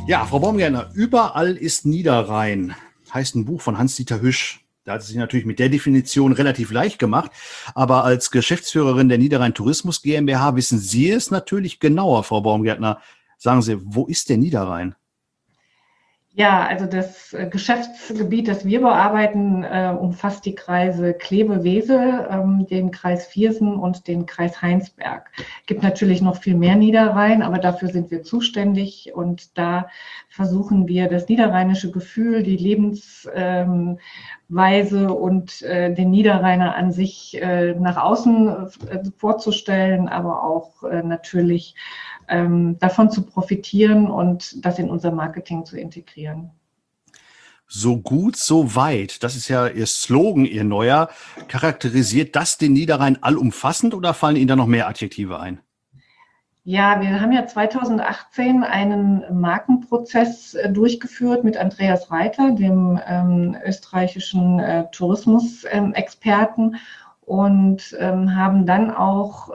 Ja, Frau Baumgärtner, überall ist Niederrhein, heißt ein Buch von Hans-Dieter Hüsch. Da hat es sich natürlich mit der Definition relativ leicht gemacht, aber als Geschäftsführerin der Niederrhein Tourismus GmbH wissen Sie es natürlich genauer, Frau Baumgärtner. Sagen Sie, wo ist der Niederrhein? Ja, also das Geschäftsgebiet, das wir bearbeiten, umfasst die Kreise Kleve-Wesel, den Kreis Viersen und den Kreis Heinsberg. Gibt natürlich noch viel mehr Niederrhein, aber dafür sind wir zuständig und da versuchen wir das niederrheinische Gefühl, die Lebensweise und den Niederrheiner an sich nach außen vorzustellen, aber auch natürlich davon zu profitieren und das in unser Marketing zu integrieren. So gut, so weit. Das ist ja Ihr Slogan, Ihr neuer. Charakterisiert das den Niederrhein allumfassend oder fallen Ihnen da noch mehr Adjektive ein? Ja, wir haben ja 2018 einen Markenprozess durchgeführt mit Andreas Reiter, dem österreichischen Tourismusexperten, und haben dann auch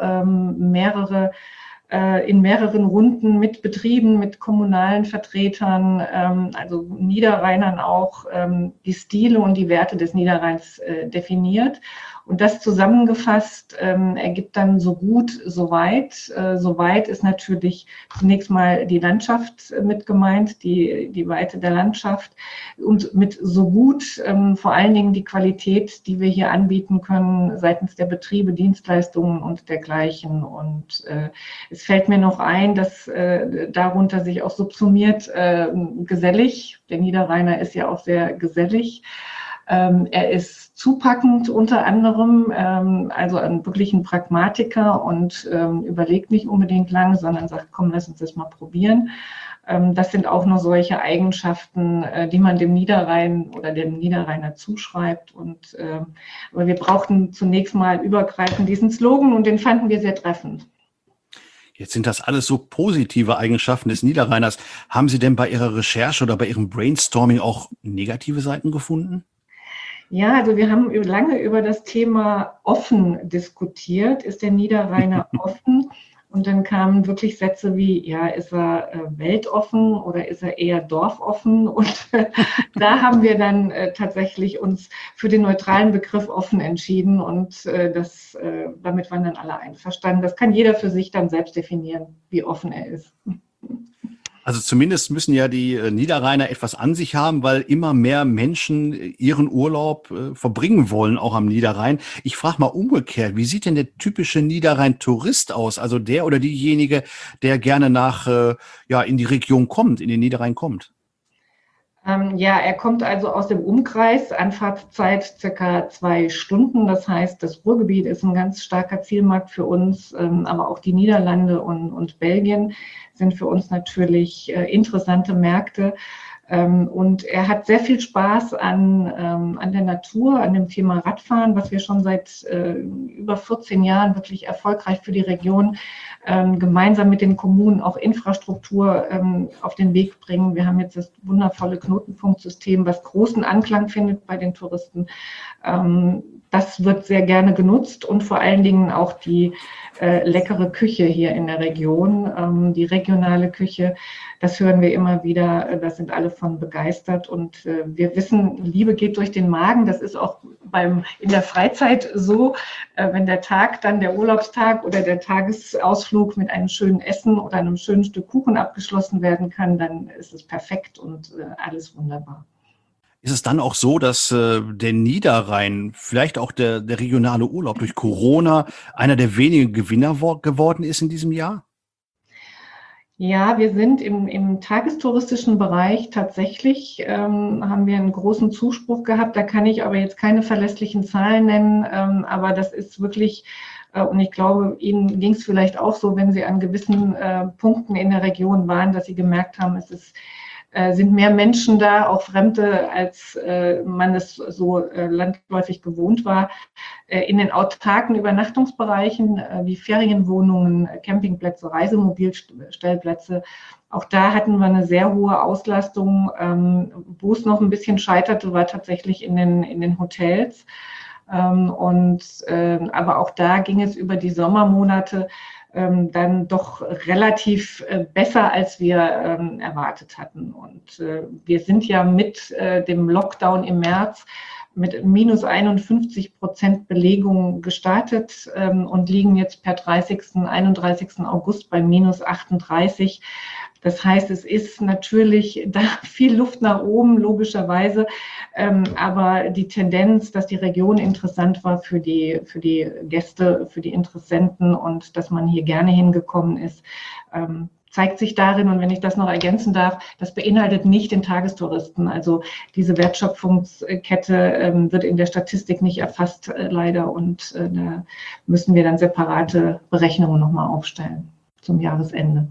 in mehreren Runden mit Betrieben, mit kommunalen Vertretern, also Niederrheinern auch, die Stile und die Werte des Niederrheins definiert. Und das zusammengefasst ergibt dann so gut, so weit. So weit ist natürlich zunächst mal die Landschaft mit gemeint, die Weite der Landschaft. Und mit so gut vor allen Dingen die Qualität, die wir hier anbieten können seitens der Betriebe, Dienstleistungen und dergleichen. Und es fällt mir noch ein, dass darunter sich auch subsumiert gesellig. Der Niederrheiner ist ja auch sehr gesellig. Er ist zupackend unter anderem, also wirklich ein Pragmatiker und überlegt nicht unbedingt lange, sondern sagt, komm, lass uns das mal probieren. Das sind auch nur solche Eigenschaften, die man dem Niederrhein oder dem Niederrheiner zuschreibt. Aber wir brauchten zunächst mal übergreifend diesen Slogan und den fanden wir sehr treffend. Jetzt sind das alles so positive Eigenschaften des Niederrheiners. Haben Sie denn bei Ihrer Recherche oder bei Ihrem Brainstorming auch negative Seiten gefunden? Ja, also wir haben lange über das Thema offen diskutiert. Ist der Niederrheiner offen? Und dann kamen wirklich Sätze wie, ja, ist er weltoffen oder ist er eher dorfoffen? Und da haben wir dann tatsächlich uns für den neutralen Begriff offen entschieden und damit waren dann alle einverstanden. Das kann jeder für sich dann selbst definieren, wie offen er ist. Also zumindest müssen ja die Niederrheiner etwas an sich haben, weil immer mehr Menschen ihren Urlaub verbringen wollen, auch am Niederrhein. Ich frage mal umgekehrt, wie sieht denn der typische Niederrhein-Tourist aus? Also der oder diejenige, der gerne in die Region kommt, in den Niederrhein kommt? Ja, er kommt also aus dem Umkreis, Anfahrtszeit circa 2 Stunden. Das heißt, das Ruhrgebiet ist ein ganz starker Zielmarkt für uns, aber auch die Niederlande und Belgien sind für uns natürlich interessante Märkte. Und er hat sehr viel Spaß an der Natur, an dem Thema Radfahren, was wir schon seit über 14 Jahren wirklich erfolgreich für die Region gemeinsam mit den Kommunen auch Infrastruktur auf den Weg bringen. Wir haben jetzt das wundervolle Knotenpunktsystem, was großen Anklang findet bei den Touristen. Das wird sehr gerne genutzt und vor allen Dingen auch die leckere Küche hier in der Region, die regionale Küche. Das hören wir immer wieder, da sind alle von begeistert und wir wissen, Liebe geht durch den Magen. Das ist auch in der Freizeit so, wenn der Tag dann der Urlaubstag oder der Tagesausflug mit einem schönen Essen oder einem schönen Stück Kuchen abgeschlossen werden kann, dann ist es perfekt und alles wunderbar. Ist es dann auch so, dass der Niederrhein, vielleicht auch der regionale Urlaub durch Corona einer der wenigen Gewinner geworden ist in diesem Jahr? Ja, wir sind im tagestouristischen Bereich tatsächlich, haben wir einen großen Zuspruch gehabt. Da kann ich aber jetzt keine verlässlichen Zahlen nennen, aber das ist wirklich, und ich glaube, Ihnen ging es vielleicht auch so, wenn Sie an gewissen Punkten in der Region waren, dass Sie gemerkt haben, sind mehr Menschen da, auch Fremde, als man es so landläufig gewohnt war. In den autarken Übernachtungsbereichen wie Ferienwohnungen, Campingplätze, Reisemobilstellplätze, auch da hatten wir eine sehr hohe Auslastung. Wo es noch ein bisschen scheiterte, war tatsächlich in den Hotels. Aber auch da ging es über die Sommermonate dann doch relativ besser, als wir erwartet hatten. Und wir sind ja mit dem Lockdown im März mit minus 51% Belegung gestartet und liegen jetzt per 31. August bei minus 38. Das heißt, es ist natürlich da viel Luft nach oben, logischerweise. Aber die Tendenz, dass die Region interessant war für die Gäste, für die Interessenten und dass man hier gerne hingekommen ist, zeigt sich darin. Und wenn ich das noch ergänzen darf, das beinhaltet nicht den Tagestouristen. Also diese Wertschöpfungskette wird in der Statistik nicht erfasst, leider. Und da müssen wir dann separate Berechnungen nochmal aufstellen zum Jahresende.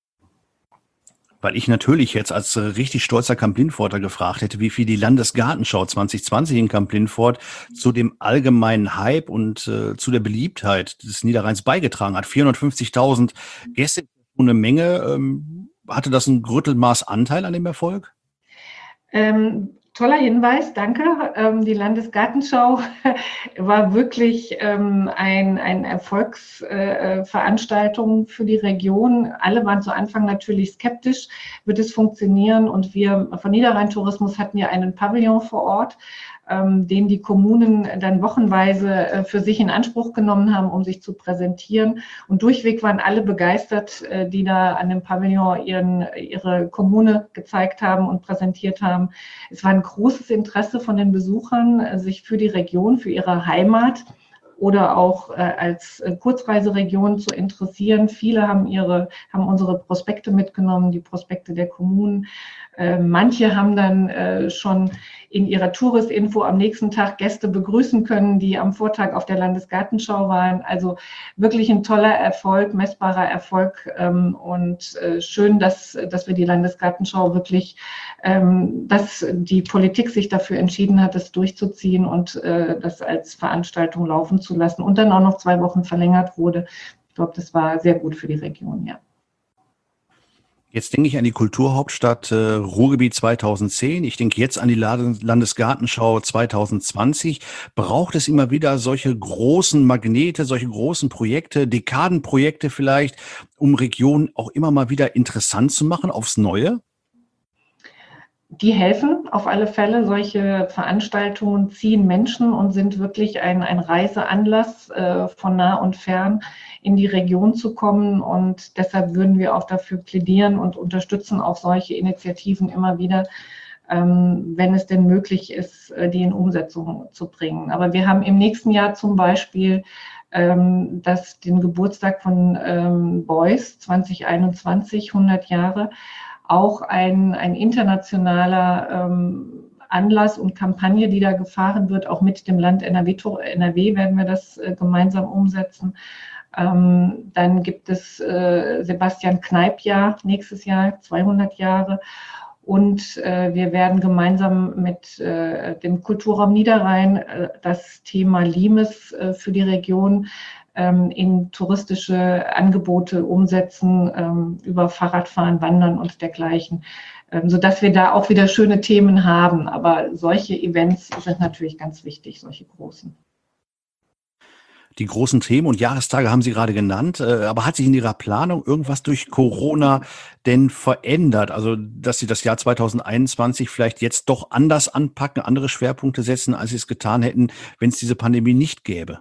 Weil ich natürlich jetzt als richtig stolzer Kamp-Lindforter gefragt hätte, wie viel die Landesgartenschau 2020 in Kamp-Lindfort zu dem allgemeinen Hype und zu der Beliebtheit des Niederrheins beigetragen hat. 450.000 Gäste, eine Menge. Hatte das ein Grüttelmaß Anteil an dem Erfolg? Toller Hinweis, danke. Die Landesgartenschau war wirklich eine Erfolgsveranstaltung für die Region. Alle waren zu Anfang natürlich skeptisch, wird es funktionieren? Und wir von Niederrhein Tourismus hatten ja einen Pavillon vor Ort, den die Kommunen dann wochenweise für sich in Anspruch genommen haben, um sich zu präsentieren. Und durchweg waren alle begeistert, die da an dem Pavillon ihre Kommune gezeigt haben und präsentiert haben. Es war ein großes Interesse von den Besuchern, sich für die Region, für ihre Heimat oder auch als Kurzreiseregion zu interessieren. Viele haben unsere Prospekte mitgenommen, die Prospekte der Kommunen. Manche haben dann schon in ihrer Touristinfo am nächsten Tag Gäste begrüßen können, die am Vortag auf der Landesgartenschau waren. Also wirklich ein toller Erfolg, messbarer Erfolg und schön, dass wir die Landesgartenschau wirklich, dass die Politik sich dafür entschieden hat, das durchzuziehen und das als Veranstaltung laufen zu lassen und dann auch noch 2 Wochen verlängert wurde. Ich glaube, das war sehr gut für die Region, ja. Jetzt denke ich an die Kulturhauptstadt Ruhrgebiet 2010. Ich denke jetzt an die Landesgartenschau 2020. Braucht es immer wieder solche großen Magnete, solche großen Projekte, Dekadenprojekte vielleicht, um Regionen auch immer mal wieder interessant zu machen aufs Neue? Die helfen auf alle Fälle. Solche Veranstaltungen ziehen Menschen und sind wirklich ein Reiseanlass von nah und fern in die Region zu kommen. Und deshalb würden wir auch dafür plädieren und unterstützen auch solche Initiativen immer wieder, wenn es denn möglich ist, die in Umsetzung zu bringen. Aber wir haben im nächsten Jahr zum Beispiel den Geburtstag von Beuys 2021, 100 Jahre, auch ein internationaler Anlass und Kampagne, die da gefahren wird, auch mit dem Land NRW werden wir das gemeinsam umsetzen. Dann gibt es Sebastian Kneipp-Jahr nächstes Jahr, 200 Jahre. Und wir werden gemeinsam mit dem Kulturraum Niederrhein das Thema Limes für die Region in touristische Angebote umsetzen, über Fahrradfahren, Wandern und dergleichen, sodass wir da auch wieder schöne Themen haben. Aber solche Events sind natürlich ganz wichtig, solche großen. Die großen Themen und Jahrestage haben Sie gerade genannt, aber hat sich in Ihrer Planung irgendwas durch Corona denn verändert? Also, dass Sie das Jahr 2021 vielleicht jetzt doch anders anpacken, andere Schwerpunkte setzen, als Sie es getan hätten, wenn es diese Pandemie nicht gäbe?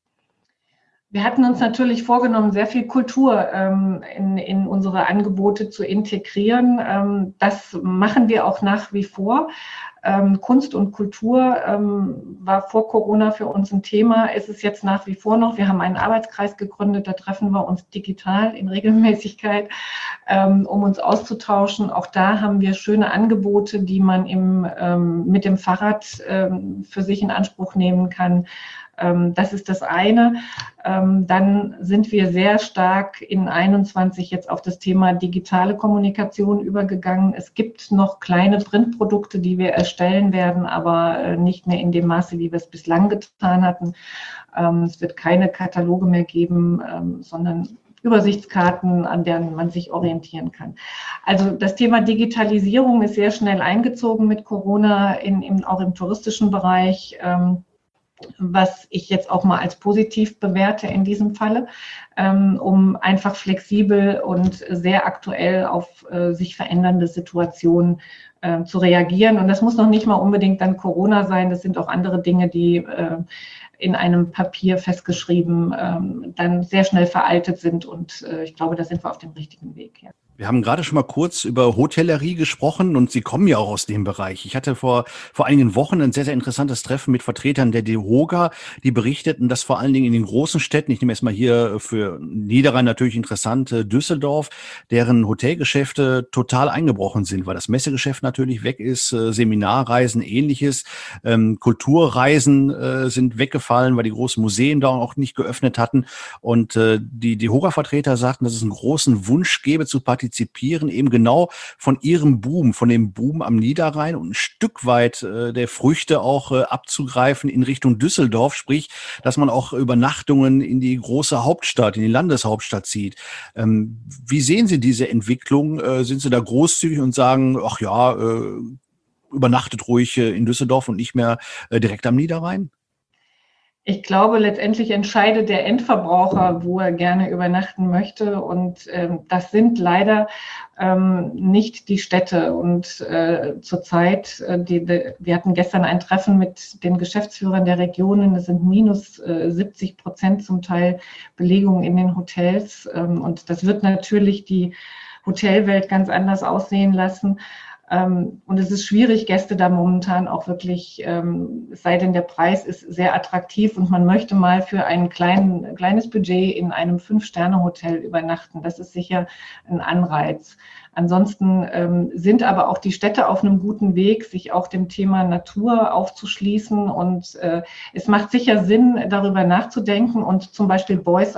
Wir hatten uns natürlich vorgenommen, sehr viel Kultur in unsere Angebote zu integrieren. Das machen wir auch nach wie vor. Kunst und Kultur war vor Corona für uns ein Thema, ist es jetzt nach wie vor noch. Wir haben einen Arbeitskreis gegründet, da treffen wir uns digital in Regelmäßigkeit, um uns auszutauschen. Auch da haben wir schöne Angebote, die man mit dem Fahrrad für sich in Anspruch nehmen kann. Das ist das eine. Dann sind wir sehr stark in 21 jetzt auf das Thema digitale Kommunikation übergegangen. Es gibt noch kleine Printprodukte, die wir erstellen werden, aber nicht mehr in dem Maße, wie wir es bislang getan hatten. Es wird keine Kataloge mehr geben, sondern Übersichtskarten, an denen man sich orientieren kann. Also das Thema Digitalisierung ist sehr schnell eingezogen mit Corona, auch im touristischen Bereich. was ich jetzt auch mal als positiv bewerte in diesem Falle, um einfach flexibel und sehr aktuell auf sich verändernde Situationen zu reagieren. Und das muss noch nicht mal unbedingt dann Corona sein, das sind auch andere Dinge, die in einem Papier festgeschrieben dann sehr schnell veraltet sind. Und ich glaube, da sind wir auf dem richtigen Weg. Ja. Wir haben gerade schon mal kurz über Hotellerie gesprochen und Sie kommen ja auch aus dem Bereich. Ich hatte vor einigen Wochen ein sehr, sehr interessantes Treffen mit Vertretern der DEHOGA, die berichteten, dass vor allen Dingen in den großen Städten, ich nehme erstmal hier für Niederrhein natürlich interessant, Düsseldorf, deren Hotelgeschäfte total eingebrochen sind, weil das Messegeschäft natürlich weg ist, Seminarreisen, ähnliches, Kulturreisen sind weggefallen, weil die großen Museen da auch nicht geöffnet hatten. Und die DEHOGA-Vertreter sagten, dass es einen großen Wunsch gäbe, zu partizipieren, eben genau von ihrem Boom, von dem Boom am Niederrhein und ein Stück weit der Früchte auch abzugreifen in Richtung Düsseldorf, sprich, dass man auch Übernachtungen in die große Hauptstadt, in die Landeshauptstadt zieht. Wie sehen Sie diese Entwicklung? Sind Sie da großzügig und sagen, ach ja, übernachtet ruhig in Düsseldorf und nicht mehr direkt am Niederrhein? Ich glaube, letztendlich entscheidet der Endverbraucher, wo er gerne übernachten möchte. Und das sind leider nicht die Städte. Und zurzeit, wir hatten gestern ein Treffen mit den Geschäftsführern der Regionen. Es sind minus 70% zum Teil Belegung in den Hotels. Und das wird natürlich die Hotelwelt ganz anders aussehen lassen. Und es ist schwierig, Gäste da momentan auch wirklich, es sei denn, der Preis ist sehr attraktiv und man möchte mal für ein kleines Budget in einem 5-Sterne-Hotel übernachten. Das ist sicher ein Anreiz. Ansonsten sind aber auch die Städte auf einem guten Weg, sich auch dem Thema Natur aufzuschließen. Und es macht sicher Sinn, darüber nachzudenken. Und zum Beispiel Beuys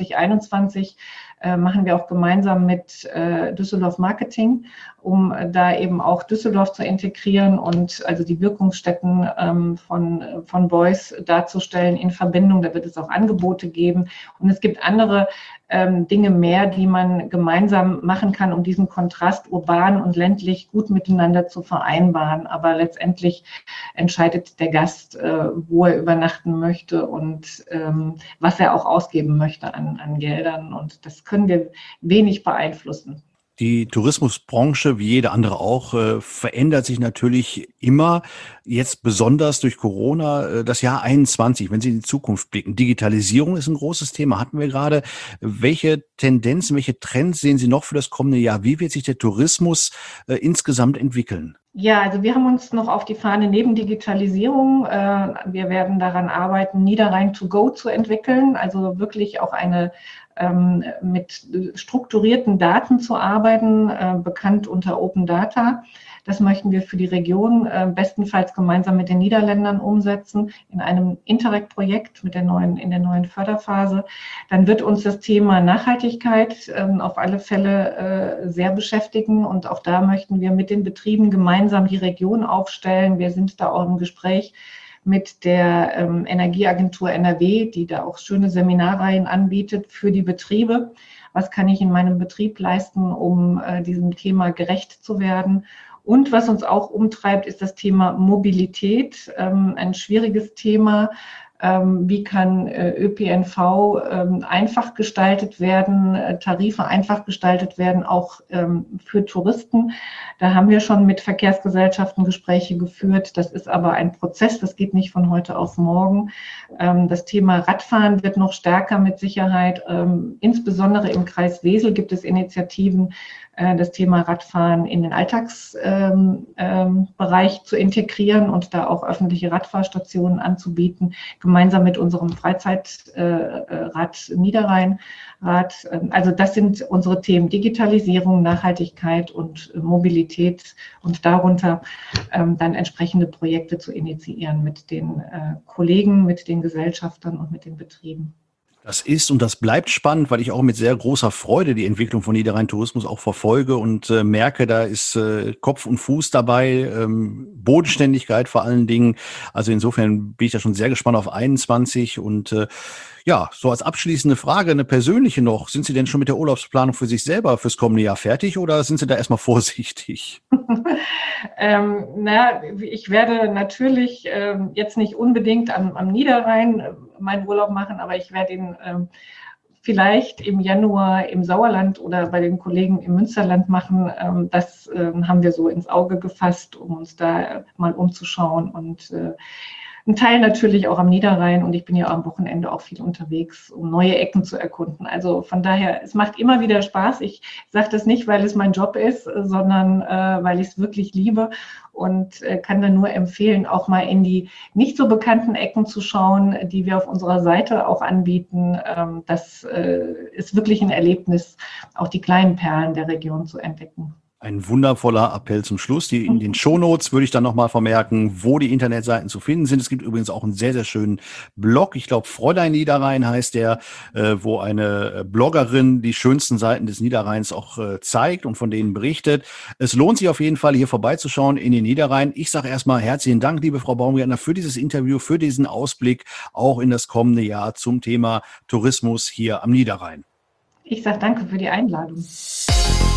2021 machen wir auch gemeinsam mit Düsseldorf Marketing, um da eben auch Düsseldorf zu integrieren und also die Wirkungsstätten von Beuys darzustellen in Verbindung. Da wird es auch Angebote geben. Und es gibt andere Dinge mehr, die man gemeinsam machen kann, um diesen Kontrast urban und ländlich gut miteinander zu vereinbaren. Aber letztendlich entscheidet der Gast, wo er übernachten möchte und was er auch ausgeben möchte an Geldern. Und das können wir wenig beeinflussen. Die Tourismusbranche, wie jede andere auch, verändert sich natürlich immer. Jetzt besonders durch Corona, das Jahr 21, wenn Sie in die Zukunft blicken. Digitalisierung ist ein großes Thema, hatten wir gerade. Welche Tendenzen, welche Trends sehen Sie noch für das kommende Jahr? Wie wird sich der Tourismus insgesamt entwickeln? Ja, also wir haben uns noch auf die Fahne neben Digitalisierung, wir werden daran arbeiten, Niederrhein to go zu entwickeln, also wirklich auch mit strukturierten Daten zu arbeiten, bekannt unter Open Data. Das möchten wir für die Region bestenfalls gemeinsam mit den Niederländern umsetzen in einem Interreg-Projekt in der neuen Förderphase. Dann wird uns das Thema Nachhaltigkeit auf alle Fälle sehr beschäftigen und auch da möchten wir mit den Betrieben gemeinsam die Region aufstellen. Wir sind da auch im Gespräch mit der Energieagentur NRW, die da auch schöne Seminarreihen anbietet für die Betriebe. Was kann ich in meinem Betrieb leisten, um diesem Thema gerecht zu werden? Und was uns auch umtreibt, ist das Thema Mobilität, ein schwieriges Thema. Wie kann ÖPNV einfach gestaltet werden, Tarife einfach gestaltet werden, auch für Touristen. Da haben wir schon mit Verkehrsgesellschaften Gespräche geführt. Das ist aber ein Prozess, das geht nicht von heute auf morgen. Das Thema Radfahren wird noch stärker mit Sicherheit. Insbesondere im Kreis Wesel gibt es Initiativen, das Thema Radfahren in den Alltagsbereich zu integrieren und da auch öffentliche Radfahrstationen anzubieten, gemeinsam mit unserem Freizeitrad Niederrhein. Also das sind unsere Themen: Digitalisierung, Nachhaltigkeit und Mobilität und darunter dann entsprechende Projekte zu initiieren mit den Kollegen, mit den Gesellschaftern und mit den Betrieben. Das ist und das bleibt spannend, weil ich auch mit sehr großer Freude die Entwicklung von Niederrhein-Tourismus auch verfolge und merke, da ist Kopf und Fuß dabei, Bodenständigkeit vor allen Dingen. Also insofern bin ich da schon sehr gespannt auf 21 und ja, so als abschließende Frage, eine persönliche noch. Sind Sie denn schon mit der Urlaubsplanung für sich selber fürs kommende Jahr fertig oder sind Sie da erstmal vorsichtig? Ich werde natürlich jetzt nicht unbedingt am Niederrhein meinen Urlaub machen, aber ich werde ihn vielleicht im Januar im Sauerland oder bei den Kollegen im Münsterland machen. Das haben wir so ins Auge gefasst, um uns da mal umzuschauen und ein Teil natürlich auch am Niederrhein und ich bin ja am Wochenende auch viel unterwegs, um neue Ecken zu erkunden. Also von daher, es macht immer wieder Spaß. Ich sage das nicht, weil es mein Job ist, sondern weil ich es wirklich liebe und kann dann nur empfehlen, auch mal in die nicht so bekannten Ecken zu schauen, die wir auf unserer Seite auch anbieten. Das ist wirklich ein Erlebnis, auch die kleinen Perlen der Region zu entdecken. Ein wundervoller Appell zum Schluss. In den Shownotes würde ich dann nochmal vermerken, wo die Internetseiten zu finden sind. Es gibt übrigens auch einen sehr, sehr schönen Blog. Ich glaube, Fräulein Niederrhein heißt der, wo eine Bloggerin die schönsten Seiten des Niederrheins auch zeigt und von denen berichtet. Es lohnt sich auf jeden Fall, hier vorbeizuschauen in den Niederrhein. Ich sage erstmal herzlichen Dank, liebe Frau Baumgärtner, für dieses Interview, für diesen Ausblick auch in das kommende Jahr zum Thema Tourismus hier am Niederrhein. Ich sage danke für die Einladung.